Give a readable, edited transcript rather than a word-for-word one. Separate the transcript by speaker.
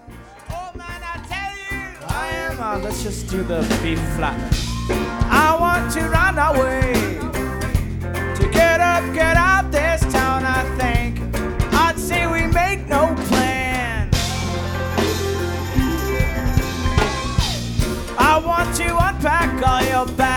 Speaker 1: Oh man, I tell you, I am. Let's just do the B flat. I want to run away, to get up, get out this town. I think I'd say we make no plan. I want to unpack all your bags.